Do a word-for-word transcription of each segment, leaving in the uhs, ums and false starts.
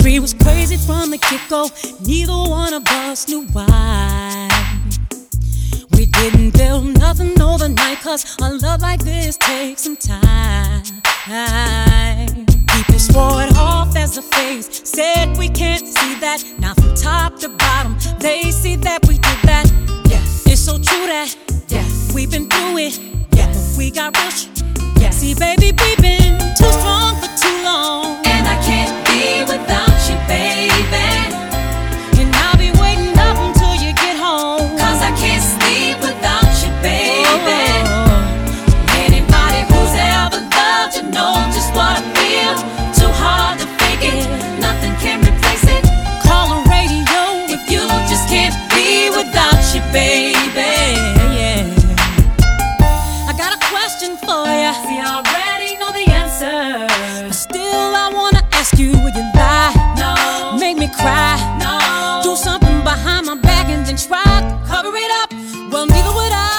Chemistry was crazy from the get-go. Neither one of us knew why. We didn't build nothing overnight, cause a love like this takes some time. People swore it off as a phase, said we can't see that. Now from top to bottom, they see that we did that. Yes, it's so true that yes, we've been through it. Yes, we got real sh- yes. See, baby, we've been too strong for too long, and I can't be without you, baby. And I'll be waiting up until you get home, cause I can't sleep without you, baby. Oh. Anybody who's ever loved you know just what I feel. Too hard to fake it, nothing can replace it. Call the radio if you just can't be without you, baby. Yeah. I got a question for ya. See, I already know the answer, but still I wanna ask you, would you lie? No. Make me cry? No. Do something behind my back and then try to cover it up? Well, neither would I,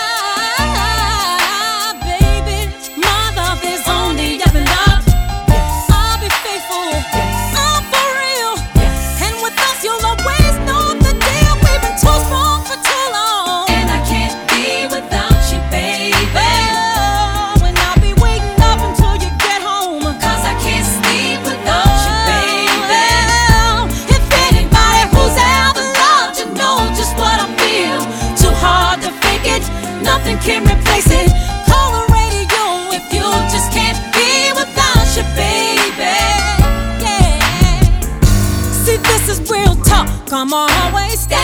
baby. My love is only up and up. Yes. I'll be faithful. Yes. I'm for real. Yes. And with us, you'll always know the deal. We've been too strong for too long, And I can't be without you, baby. oh, and I'll be waiting up until you get home, Cause I can't sleep without you, baby. oh, if Anybody who's ever loved you know just what I feel. Too hard to fake it, nothing can replace it. call the radio If you just can't be without you, baby. yeah. See, this is real talk. I'ma always stay,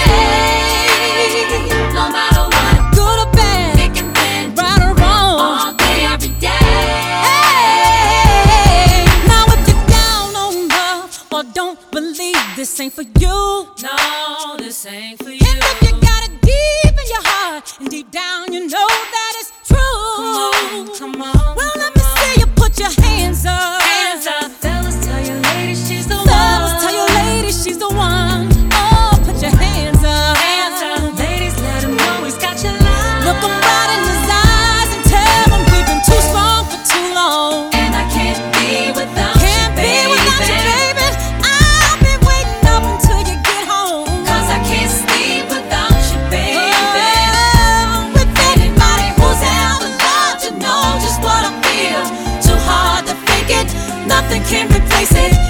No matter what, good or bad, thick and thin, right or wrong. all day, every day. Hey, now if you're down on love or don't believe this ain't for you, No, this ain't for you. and if you got it deep in your heart and deep down you know that it's true, Come on, come on. well, let me see you put your hands up. Hands up, fellas, tell your lady she's the Fellas, one. tell your lady she's the one. Oh, put your hands up. Hands up, ladies, let him know he's got your love. Look him right in his eyes and tell him we've been too strong for too long. And I can't be without Can't you, be baby. without you, baby. I'll be waiting up until you get home. Cause I can't sleep without you, baby. Oh, with Anybody who's ever loved you know just what I feel. Too hard to fake it, nothing can replace it.